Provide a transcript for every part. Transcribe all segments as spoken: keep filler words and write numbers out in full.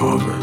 کاوه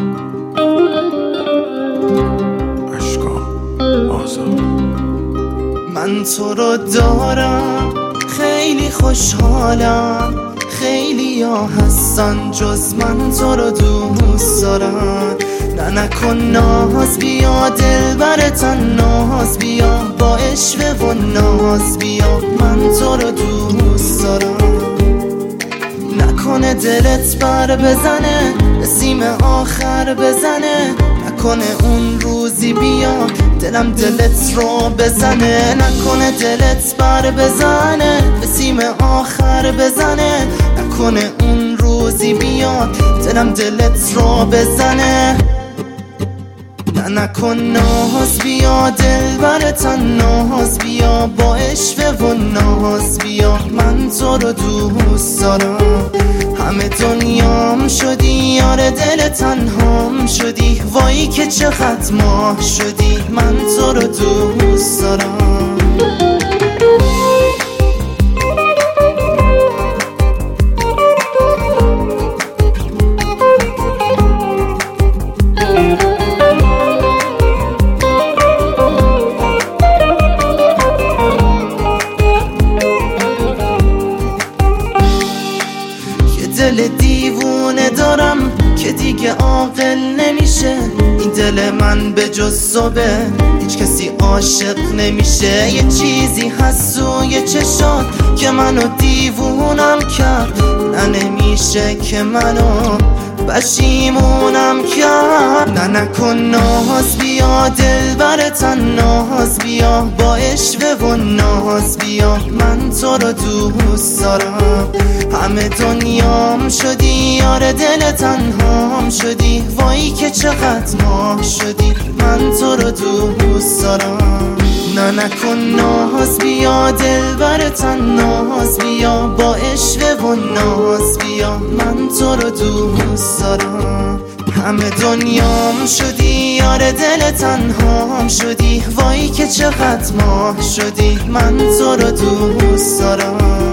اشکام آزاد. من تو رو دارم خیلی خوشحالم، خیلی ها هستن جز من تو رو دوست دارم. نه نکن ناز بیا دلبرتن ناز بیا، با عشوه و ناز بیا من تو رو دوست دارم. نکنه دلت بر بزنه سیم آخر بزنه، نکنه اون روزی بیا دلم دلت رو بزنه. نکنه دلت بر بزنه سیم آخر بزنه، نکنه اون روزی بیا دلم دلت رو بزنه. نه نکن ناز بیا دلبرتن ناز بیا، با عشوه و ناز بیا من تو رو دوست دارم. همه دنیام شدی یار دل تنهام شدی، وای که چقدر ماه شدی من تو رو دوست دارم. دل دیوونه دارم که دیگه عاقل نمیشه، این دل من به جز صبح هیچ کسی عاشق نمیشه. یه چیزی هست سوی چشات که منو دیوونم کرد، نه نمیشه که منو پشیمونم کرد. نه نکن ناز بیا دلبرتن ناز بیا، با عشوه و ناز بیا من تو رو دوست دارم. همه دنیام شدی یار دل تنهام شدی، وای که چقدر ماه شدی من تو رو دوست دارم. نه نکن ناز بیا دلبرتن ناز بیا، با عشوه و ناز بیا من تو رو دوست دارم. همه دنیام شدی یار دل تنهام شدی، وای که چقدر ماه شدی من تو رو دوست دارم.